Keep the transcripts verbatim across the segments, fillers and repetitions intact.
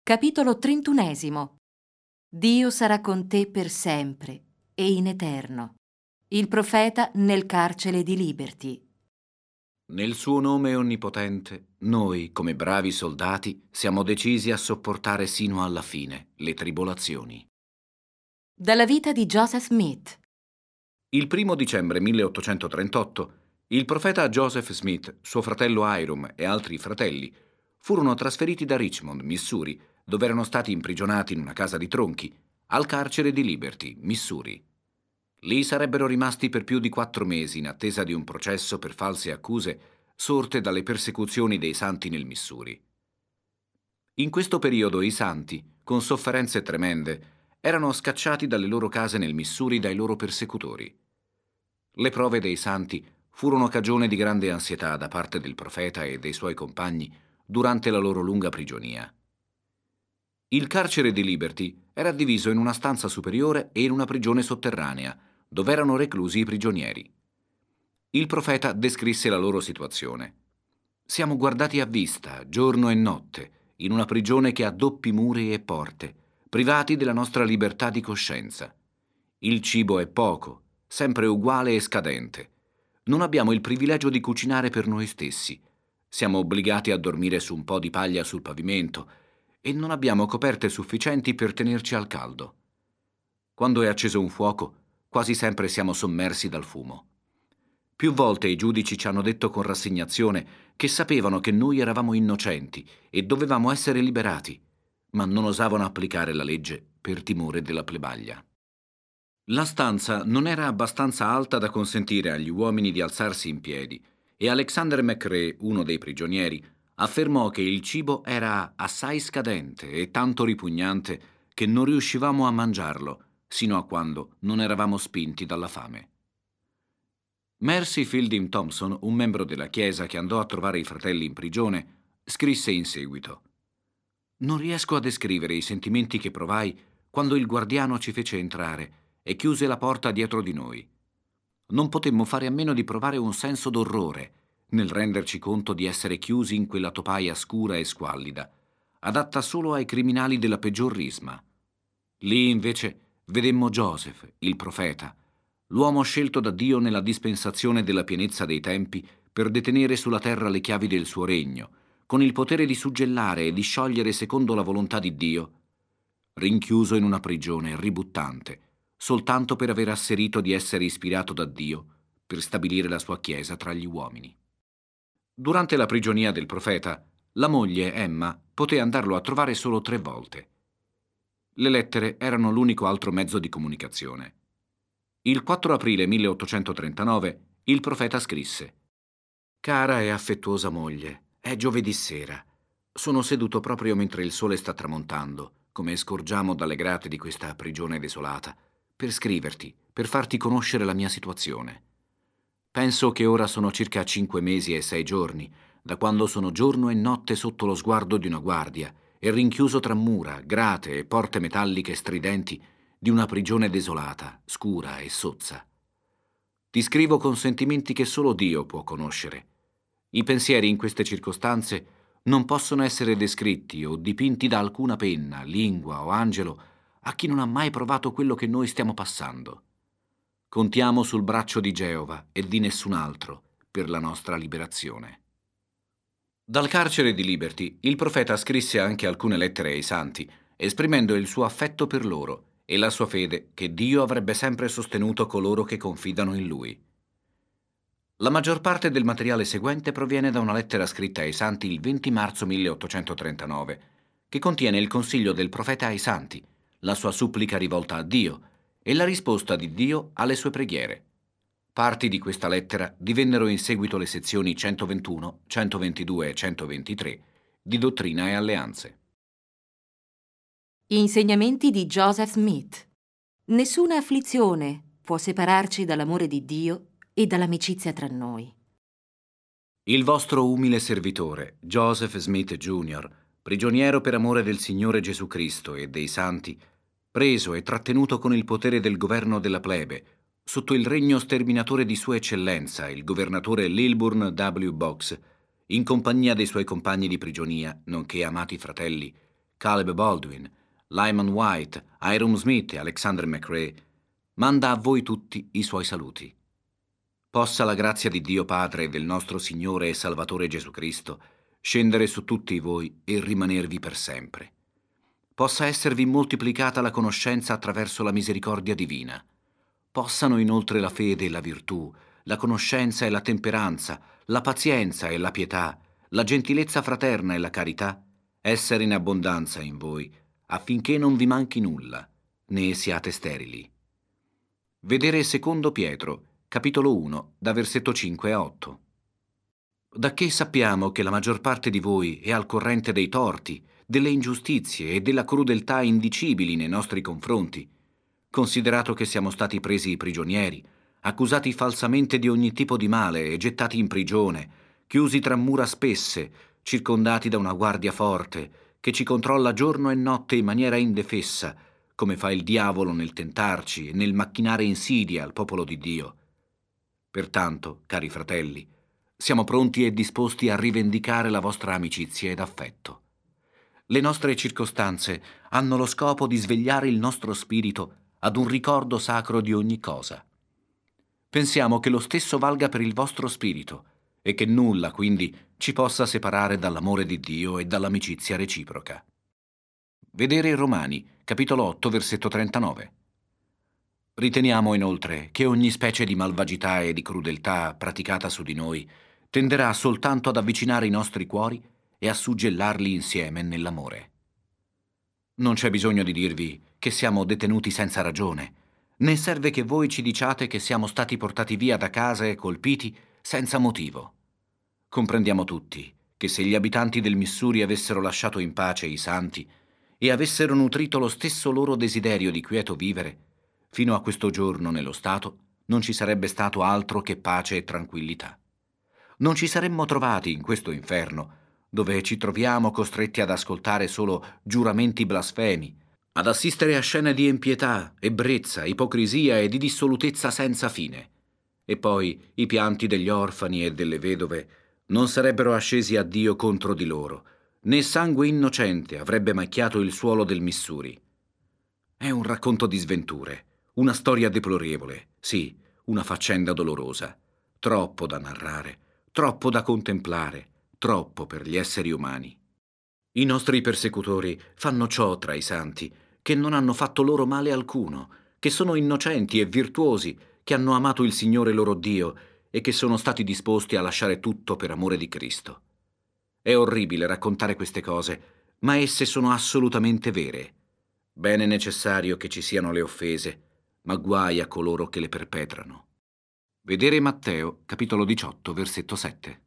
Capitolo trentunesimo. Dio sarà con te per sempre e in eterno. Il profeta nel carcere di Liberty. Nel suo nome onnipotente, noi, come bravi soldati, siamo decisi a sopportare sino alla fine le tribolazioni. Dalla vita di Joseph Smith. Il primo dicembre milleottocentotrentotto, il profeta Joseph Smith, suo fratello Hiram e altri fratelli furono trasferiti da Richmond, Missouri, dove erano stati imprigionati in una casa di tronchi, al carcere di Liberty, Missouri. Lì sarebbero rimasti per più di quattro mesi in attesa di un processo per false accuse sorte dalle persecuzioni dei santi nel Missouri. In questo periodo i santi, con sofferenze tremende, erano scacciati dalle loro case nel Missouri dai loro persecutori. Le prove dei santi furono cagione di grande ansietà da parte del profeta e dei suoi compagni durante la loro lunga prigionia. Il carcere di Liberty era diviso in una stanza superiore e in una prigione sotterranea, dove erano reclusi i prigionieri. Il profeta descrisse la loro situazione. Siamo guardati a vista, giorno e notte, in una prigione che ha doppi muri e porte, privati della nostra libertà di coscienza. Il cibo è poco, sempre uguale e scadente. Non abbiamo il privilegio di cucinare per noi stessi. Siamo obbligati a dormire su un po' di paglia sul pavimento e non abbiamo coperte sufficienti per tenerci al caldo. Quando è acceso un fuoco, quasi sempre siamo sommersi dal fumo. Più volte i giudici ci hanno detto con rassegnazione che sapevano che noi eravamo innocenti e dovevamo essere liberati, ma non osavano applicare la legge per timore della plebaglia. La stanza non era abbastanza alta da consentire agli uomini di alzarsi in piedi e Alexander McRae, uno dei prigionieri, affermò che il cibo era assai scadente e tanto ripugnante che non riuscivamo a mangiarlo, sino a quando non eravamo spinti dalla fame. Mercy Fielding Thompson, un membro della Chiesa che andò a trovare i fratelli in prigione, scrisse in seguito: «Non riesco a descrivere i sentimenti che provai quando il guardiano ci fece entrare e chiuse la porta dietro di noi. Non potemmo fare a meno di provare un senso d'orrore nel renderci conto di essere chiusi in quella topaia scura e squallida, adatta solo ai criminali della peggior risma. Lì, invece, vedemmo Joseph, il profeta, l'uomo scelto da Dio nella dispensazione della pienezza dei tempi per detenere sulla terra le chiavi del suo regno, con il potere di suggellare e di sciogliere secondo la volontà di Dio, rinchiuso in una prigione ributtante, soltanto per aver asserito di essere ispirato da Dio per stabilire la sua Chiesa tra gli uomini. Durante la prigionia del profeta, la moglie, Emma, poté andarlo a trovare solo tre volte. Le lettere erano l'unico altro mezzo di comunicazione. Il quattro aprile milleottocentotrentanove il profeta scrisse: «Cara e affettuosa moglie, è giovedì sera. Sono seduto proprio mentre il sole sta tramontando, come scorgiamo dalle grate di questa prigione desolata, per scriverti, per farti conoscere la mia situazione. Penso che ora sono circa cinque mesi e sei giorni, da quando sono giorno e notte sotto lo sguardo di una guardia e rinchiuso tra mura, grate e porte metalliche stridenti di una prigione desolata, scura e sozza. Ti scrivo con sentimenti che solo Dio può conoscere. I pensieri in queste circostanze non possono essere descritti o dipinti da alcuna penna, lingua o angelo a chi non ha mai provato quello che noi stiamo passando. Contiamo sul braccio di Geova e di nessun altro per la nostra liberazione». Dal carcere di Liberty il profeta scrisse anche alcune lettere ai santi, esprimendo il suo affetto per loro e la sua fede che Dio avrebbe sempre sostenuto coloro che confidano in Lui. La maggior parte del materiale seguente proviene da una lettera scritta ai santi il venti marzo milleottocentotrentanove, che contiene il consiglio del profeta ai santi, la sua supplica rivolta a Dio e la risposta di Dio alle sue preghiere. Parti di questa lettera divennero in seguito le sezioni centoventuno, centoventidue e centoventitré di Dottrina e Alleanze. Insegnamenti di Joseph Smith. Nessuna afflizione può separarci dall'amore di Dio e dall'amicizia tra noi. Il vostro umile servitore, Joseph Smith Junior, prigioniero per amore del Signore Gesù Cristo e dei santi, preso e trattenuto con il potere del governo della plebe, sotto il regno sterminatore di Sua Eccellenza, il governatore Lilburn W. Box, in compagnia dei suoi compagni di prigionia, nonché amati fratelli, Caleb Baldwin, Lyman White, Hiram Smith e Alexander McRae, manda a voi tutti i suoi saluti. Possa la grazia di Dio Padre e del nostro Signore e Salvatore Gesù Cristo scendere su tutti voi e rimanervi per sempre. Possa esservi moltiplicata la conoscenza attraverso la misericordia divina. Possano inoltre la fede e la virtù, la conoscenza e la temperanza, la pazienza e la pietà, la gentilezza fraterna e la carità essere in abbondanza in voi, affinché non vi manchi nulla, né siate sterili. Vedere secondo Pietro, capitolo uno, da versetto cinque a otto. Dacché sappiamo che la maggior parte di voi è al corrente dei torti, delle ingiustizie e della crudeltà indicibili nei nostri confronti, considerato che siamo stati presi prigionieri, accusati falsamente di ogni tipo di male e gettati in prigione, chiusi tra mura spesse, circondati da una guardia forte, che ci controlla giorno e notte in maniera indefessa, come fa il diavolo nel tentarci e nel macchinare insidie al popolo di Dio. Pertanto, cari fratelli, siamo pronti e disposti a rivendicare la vostra amicizia ed affetto. Le nostre circostanze hanno lo scopo di svegliare il nostro spirito ad un ricordo sacro di ogni cosa. Pensiamo che lo stesso valga per il vostro spirito e che nulla, quindi, ci possa separare dall'amore di Dio e dall'amicizia reciproca. Vedere Romani, capitolo otto, versetto trentanove. Riteniamo inoltre che ogni specie di malvagità e di crudeltà praticata su di noi tenderà soltanto ad avvicinare i nostri cuori e a suggellarli insieme nell'amore. Non c'è bisogno di dirvi che siamo detenuti senza ragione, né serve che voi ci diciate che siamo stati portati via da casa e colpiti senza motivo. Comprendiamo tutti che se gli abitanti del Missouri avessero lasciato in pace i santi e avessero nutrito lo stesso loro desiderio di quieto vivere, fino a questo giorno nello Stato non ci sarebbe stato altro che pace e tranquillità. Non ci saremmo trovati in questo inferno, dove ci troviamo costretti ad ascoltare solo giuramenti blasfemi, ad assistere a scene di impietà, ebbrezza, ipocrisia e di dissolutezza senza fine. E poi i pianti degli orfani e delle vedove non sarebbero ascesi a Dio contro di loro, né sangue innocente avrebbe macchiato il suolo del Missouri. È un racconto di sventure, una storia deplorevole, sì, una faccenda dolorosa, troppo da narrare, troppo da contemplare, troppo per gli esseri umani. I nostri persecutori fanno ciò tra i santi, che non hanno fatto loro male alcuno, che sono innocenti e virtuosi, che hanno amato il Signore loro Dio e che sono stati disposti a lasciare tutto per amore di Cristo. È orribile raccontare queste cose, ma esse sono assolutamente vere. Bene necessario che ci siano le offese, ma guai a coloro che le perpetrano. Vedere Matteo, capitolo diciotto, versetto sette.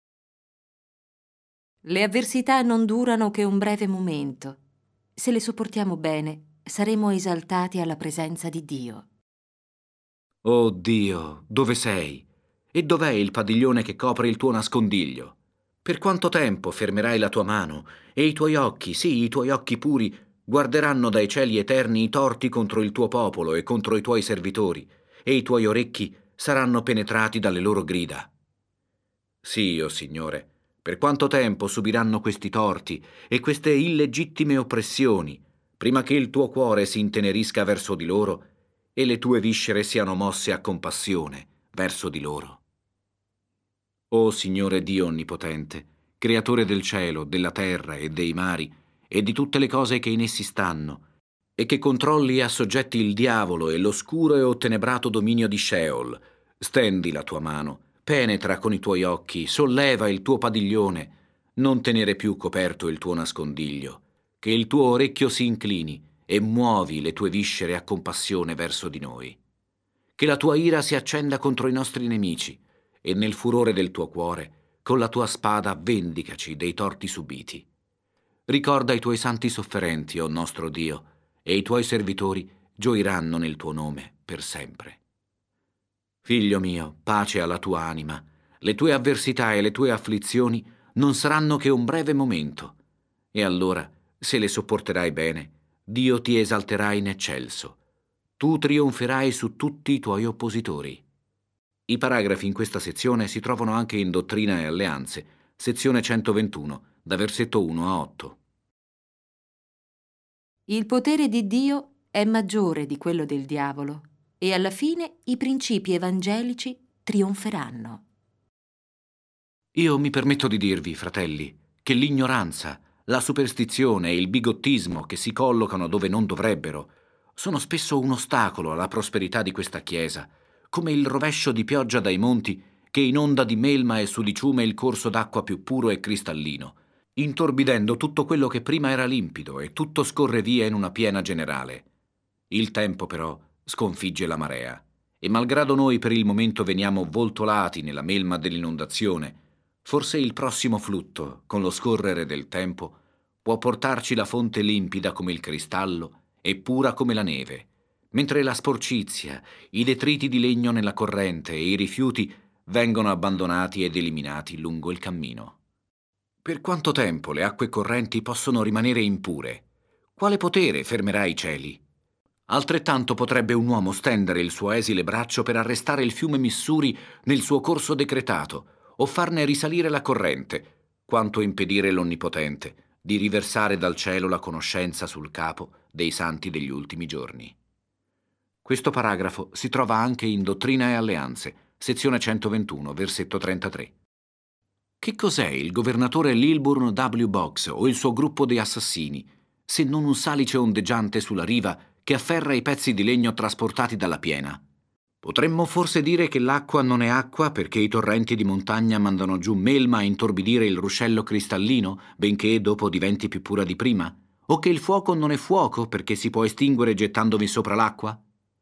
Le avversità non durano che un breve momento. Se le sopportiamo bene, saremo esaltati alla presenza di Dio. Oh Dio, dove sei? E dov'è il padiglione che copre il tuo nascondiglio? Per quanto tempo fermerai la tua mano e i tuoi occhi, sì, i tuoi occhi puri, guarderanno dai cieli eterni i torti contro il tuo popolo e contro i tuoi servitori, e i tuoi orecchi saranno penetrati dalle loro grida? Sì, o Signore, per quanto tempo subiranno questi torti e queste illegittime oppressioni, prima che il tuo cuore si intenerisca verso di loro e le tue viscere siano mosse a compassione verso di loro? O Signore Dio Onnipotente, Creatore del cielo, della terra e dei mari, e di tutte le cose che in essi stanno, e che controlli e assoggetti il diavolo e l'oscuro e ottenebrato dominio di Sheol, stendi la tua mano, penetra con i tuoi occhi, solleva il tuo padiglione, non tenere più coperto il tuo nascondiglio, che il tuo orecchio si inclini e muovi le tue viscere a compassione verso di noi. Che la tua ira si accenda contro i nostri nemici, e nel furore del tuo cuore, con la tua spada vendicaci dei torti subiti. Ricorda i tuoi santi sofferenti, o nostro Dio, e i tuoi servitori gioiranno nel tuo nome per sempre. Figlio mio, pace alla tua anima. Le tue avversità e le tue afflizioni non saranno che un breve momento. E allora, se le sopporterai bene, Dio ti esalterà in eccelso. Tu trionferai su tutti i tuoi oppositori. I paragrafi in questa sezione si trovano anche in Dottrina e Alleanze, sezione centoventuno, da versetto uno a otto. Il potere di Dio è maggiore di quello del diavolo e alla fine i principi evangelici trionferanno. Io mi permetto di dirvi, fratelli, che l'ignoranza, la superstizione e il bigottismo che si collocano dove non dovrebbero sono spesso un ostacolo alla prosperità di questa Chiesa, come il rovescio di pioggia dai monti che inonda di melma e sudiciume il corso d'acqua più puro e cristallino, intorbidendo tutto quello che prima era limpido e tutto scorre via in una piena generale. Il tempo, però, sconfigge la marea, e malgrado noi per il momento veniamo voltolati nella melma dell'inondazione, forse il prossimo flutto, con lo scorrere del tempo, può portarci la fonte limpida come il cristallo e pura come la neve, mentre la sporcizia, i detriti di legno nella corrente e i rifiuti vengono abbandonati ed eliminati lungo il cammino. Per quanto tempo le acque correnti possono rimanere impure? Quale potere fermerà i cieli? Altrettanto potrebbe un uomo stendere il suo esile braccio per arrestare il fiume Missuri nel suo corso decretato o farne risalire la corrente, quanto impedire l'Onnipotente di riversare dal cielo la conoscenza sul capo dei santi degli ultimi giorni. Questo paragrafo si trova anche in Dottrina e Alleanze, sezione centoventuno, versetto trentatré. Che cos'è il governatore Lilburn W. Boggs o il suo gruppo di assassini, se non un salice ondeggiante sulla riva che afferra i pezzi di legno trasportati dalla piena? Potremmo forse dire che l'acqua non è acqua perché i torrenti di montagna mandano giù melma a intorbidire il ruscello cristallino, benché dopo diventi più pura di prima? O che il fuoco non è fuoco perché si può estinguere gettandovi sopra l'acqua?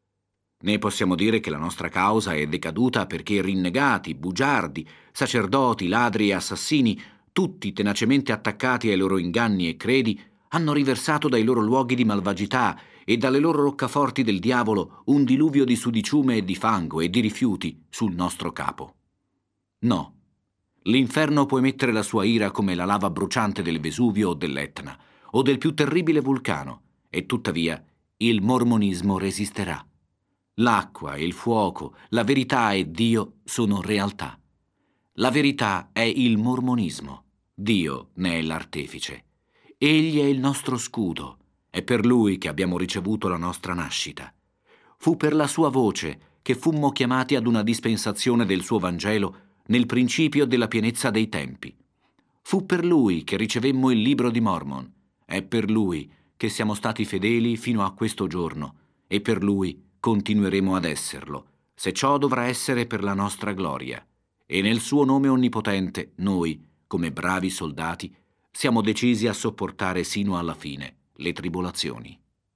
Né possiamo dire che la nostra causa è decaduta perché rinnegati, bugiardi, sacerdoti, ladri e assassini, tutti tenacemente attaccati ai loro inganni e credi, hanno riversato dai loro luoghi di malvagità e dalle loro roccaforti del diavolo un diluvio di sudiciume e di fango e di rifiuti sul nostro capo. No, l'inferno può emettere la sua ira come la lava bruciante del Vesuvio o dell'Etna o del più terribile vulcano, e tuttavia il mormonismo resisterà. L'acqua, il fuoco, la verità e Dio sono realtà. La verità è il mormonismo, Dio ne è l'artefice. Egli è il nostro scudo, è per Lui che abbiamo ricevuto la nostra nascita. Fu per la sua voce che fummo chiamati ad una dispensazione del suo Vangelo nel principio della pienezza dei tempi. Fu per Lui che ricevemmo il libro di Mormon, è per Lui che siamo stati fedeli fino a questo giorno, e per Lui continueremo ad esserlo, se ciò dovrà essere per la nostra gloria. E nel suo nome onnipotente noi, come bravi soldati, siamo decisi a sopportare sino alla fine le tribolazioni.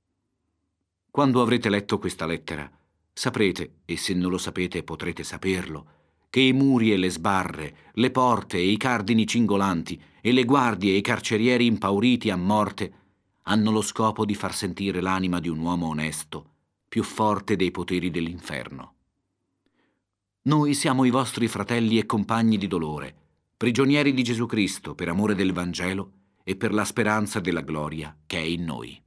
Quando avrete letto questa lettera, saprete, e se non lo sapete potrete saperlo, che i muri e le sbarre, le porte e i cardini cingolanti e le guardie e i carcerieri impauriti a morte hanno lo scopo di far sentire l'anima di un uomo onesto più forte dei poteri dell'inferno. Noi siamo i vostri fratelli e compagni di dolore, prigionieri di Gesù Cristo per amore del Vangelo e per la speranza della gloria che è in noi.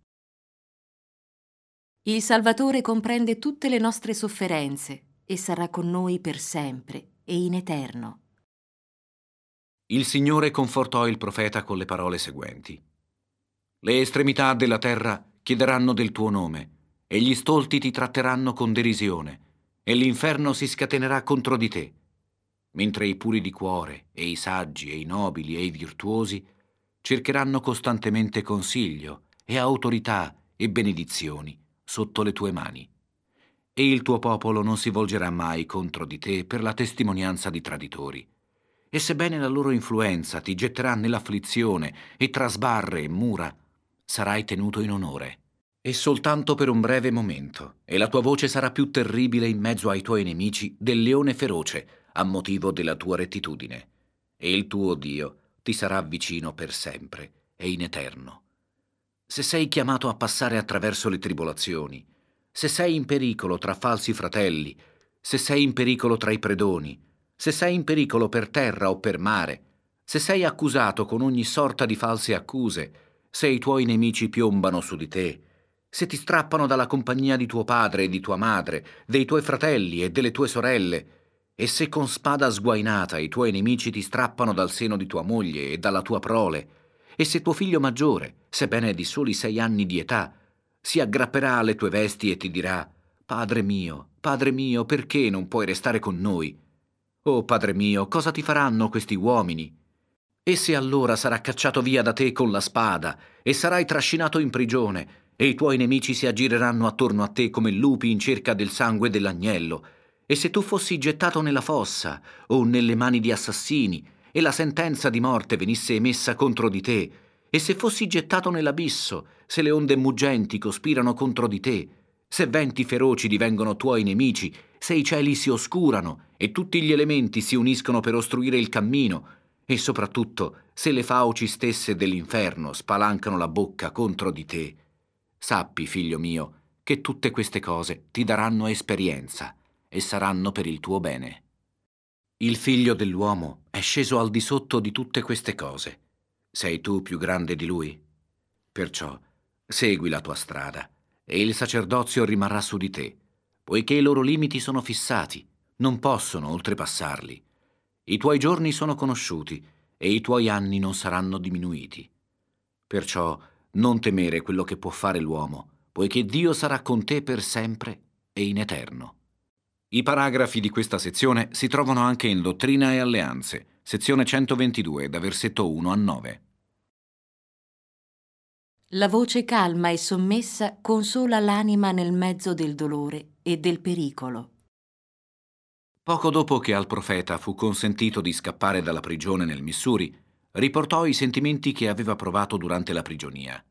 Il Salvatore comprende tutte le nostre sofferenze e sarà con noi per sempre e in eterno. Il Signore confortò il profeta con le parole seguenti. Le estremità della terra chiederanno del tuo nome, e gli stolti ti tratteranno con derisione, e l'inferno si scatenerà contro di te, mentre i puri di cuore, e i saggi, e i nobili, e i virtuosi cercheranno costantemente consiglio, e autorità, e benedizioni sotto le tue mani. E il tuo popolo non si volgerà mai contro di te per la testimonianza di traditori. E sebbene la loro influenza ti getterà nell'afflizione, e tra sbarre e mura, sarai tenuto in onore. E soltanto per un breve momento, e la tua voce sarà più terribile in mezzo ai tuoi nemici del leone feroce a motivo della tua rettitudine, e il tuo Dio ti sarà vicino per sempre e in eterno. Se sei chiamato a passare attraverso le tribolazioni, se sei in pericolo tra falsi fratelli, se sei in pericolo tra i predoni, se sei in pericolo per terra o per mare, se sei accusato con ogni sorta di false accuse, se i tuoi nemici piombano su di te, se ti strappano dalla compagnia di tuo padre e di tua madre, dei tuoi fratelli e delle tue sorelle, e se con spada sguainata i tuoi nemici ti strappano dal seno di tua moglie e dalla tua prole, E se tuo figlio maggiore, sebbene è di soli sei anni di età, si aggrapperà alle tue vesti e ti dirà: «Padre mio, padre mio, perché non puoi restare con noi? Oh, padre mio, cosa ti faranno questi uomini?» E se allora sarà cacciato via da te con la spada e sarai trascinato in prigione e i tuoi nemici si aggireranno attorno a te come lupi in cerca del sangue dell'agnello, e se tu fossi gettato nella fossa o nelle mani di assassini e la sentenza di morte venisse emessa contro di te, e se fossi gettato nell'abisso, se le onde muggenti cospirano contro di te, se venti feroci divengono tuoi nemici, se i cieli si oscurano e tutti gli elementi si uniscono per ostruire il cammino, e soprattutto se le fauci stesse dell'inferno spalancano la bocca contro di te, sappi, figlio mio, che tutte queste cose ti daranno esperienza e saranno per il tuo bene. Il figlio dell'uomo è sceso al di sotto di tutte queste cose. Sei tu più grande di lui? Perciò segui la tua strada e il sacerdozio rimarrà su di te, poiché i loro limiti sono fissati, non possono oltrepassarli. I tuoi giorni sono conosciuti e i tuoi anni non saranno diminuiti. Perciò non temere quello che può fare l'uomo, poiché Dio sarà con te per sempre e in eterno. I paragrafi di questa sezione si trovano anche in Dottrina e Alleanze, sezione centoventidue, da versetto uno a nove. La voce calma e sommessa consola l'anima nel mezzo del dolore e del pericolo. Poco dopo che al profeta fu consentito di scappare dalla prigione nel Missouri, riportò i sentimenti che aveva provato durante la prigionia.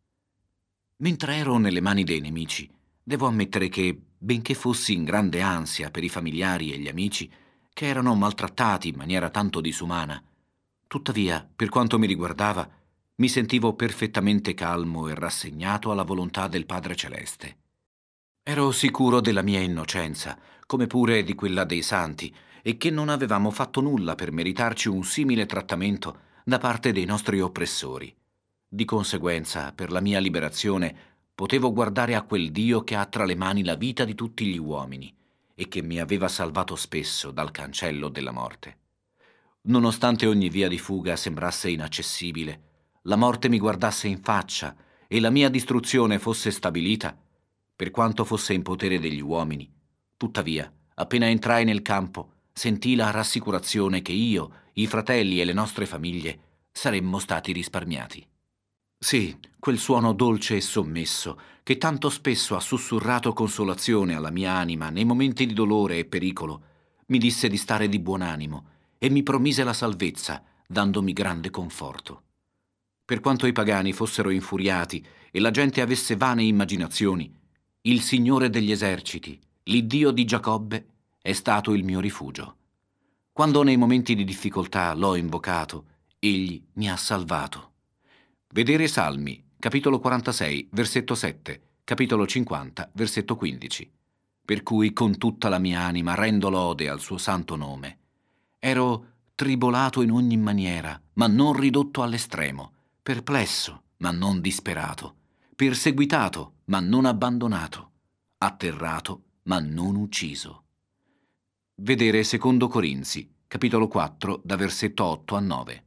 Mentre ero nelle mani dei nemici, devo ammettere che, benché fossi in grande ansia per i familiari e gli amici, che erano maltrattati in maniera tanto disumana, tuttavia, per quanto mi riguardava, mi sentivo perfettamente calmo e rassegnato alla volontà del Padre Celeste. Ero sicuro della mia innocenza, come pure di quella dei santi, e che non avevamo fatto nulla per meritarci un simile trattamento da parte dei nostri oppressori. Di conseguenza, per la mia liberazione, potevo guardare a quel Dio che ha tra le mani la vita di tutti gli uomini e che mi aveva salvato spesso dal cancello della morte. Nonostante ogni via di fuga sembrasse inaccessibile, la morte mi guardasse in faccia e la mia distruzione fosse stabilita, per quanto fosse in potere degli uomini, tuttavia, appena entrai nel campo, sentii la rassicurazione che io, i fratelli e le nostre famiglie saremmo stati risparmiati. Sì, quel suono dolce e sommesso, che tanto spesso ha sussurrato consolazione alla mia anima nei momenti di dolore e pericolo, mi disse di stare di buon animo e mi promise la salvezza, dandomi grande conforto. Per quanto i pagani fossero infuriati e la gente avesse vane immaginazioni, il Signore degli eserciti, l'Iddio di Giacobbe, è stato il mio rifugio. Quando nei momenti di difficoltà l'ho invocato, Egli mi ha salvato. Vedere Salmi, capitolo quarantasei, versetto sette, capitolo cinquanta, versetto quindici. Per cui con tutta la mia anima rendo lode al suo santo nome. Ero tribolato in ogni maniera, ma non ridotto all'estremo, perplesso, ma non disperato, perseguitato, ma non abbandonato, atterrato, ma non ucciso. Vedere secondo Corinzi, capitolo quattro, da versetto otto a nove.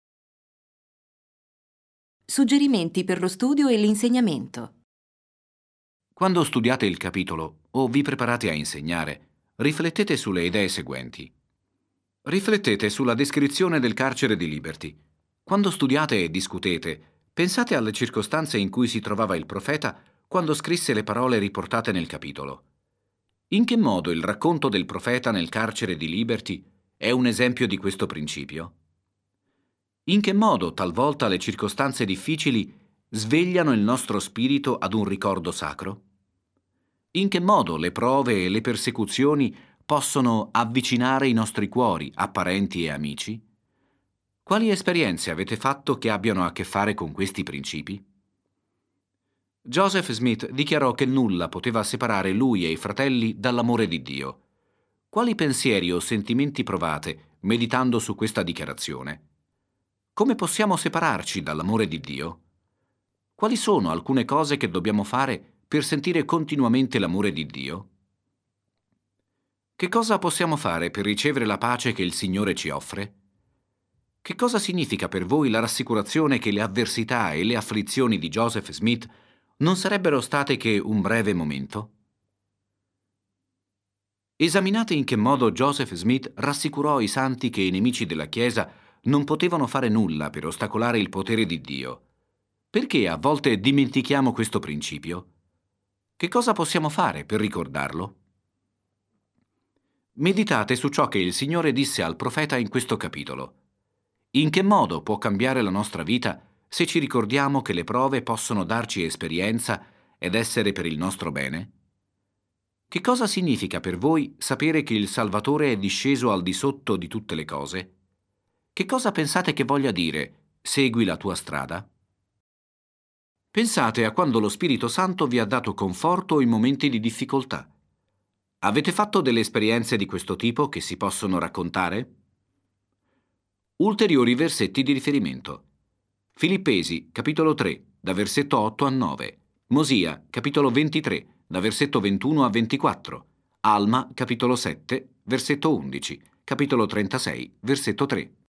Suggerimenti per lo studio e l'insegnamento. Quando studiate il capitolo o vi preparate a insegnare, riflettete sulle idee seguenti. Riflettete sulla descrizione del carcere di Liberty. Quando studiate e discutete, pensate alle circostanze in cui si trovava il profeta quando scrisse le parole riportate nel capitolo. In che modo il racconto del profeta nel carcere di Liberty è un esempio di questo principio? In che modo talvolta le circostanze difficili svegliano il nostro spirito ad un ricordo sacro? In che modo le prove e le persecuzioni possono avvicinare i nostri cuori a parenti e amici? Quali esperienze avete fatto che abbiano a che fare con questi principi? Joseph Smith dichiarò che nulla poteva separare lui e i fratelli dall'amore di Dio. Quali pensieri o sentimenti provate meditando su questa dichiarazione? Come possiamo separarci dall'amore di Dio? Quali sono alcune cose che dobbiamo fare per sentire continuamente l'amore di Dio? Che cosa possiamo fare per ricevere la pace che il Signore ci offre? Che cosa significa per voi la rassicurazione che le avversità e le afflizioni di Joseph Smith non sarebbero state che un breve momento? Esaminate in che modo Joseph Smith rassicurò i santi che i nemici della Chiesa non potevano fare nulla per ostacolare il potere di Dio. Perché a volte dimentichiamo questo principio? Che cosa possiamo fare per ricordarlo? Meditate su ciò che il Signore disse al profeta in questo capitolo. In che modo può cambiare la nostra vita se ci ricordiamo che le prove possono darci esperienza ed essere per il nostro bene? Che cosa significa per voi sapere che il Salvatore è disceso al di sotto di tutte le cose? Che cosa pensate che voglia dire segui la tua strada? Pensate a quando lo Spirito Santo vi ha dato conforto in momenti di difficoltà. Avete fatto delle esperienze di questo tipo che si possono raccontare? Ulteriori versetti di riferimento. Filippesi, capitolo tre, da versetto otto a nove. Mosia, capitolo ventitré, da versetto ventuno a ventiquattro. Alma, capitolo sette, versetto undici. Capitolo trentasei, versetto tre.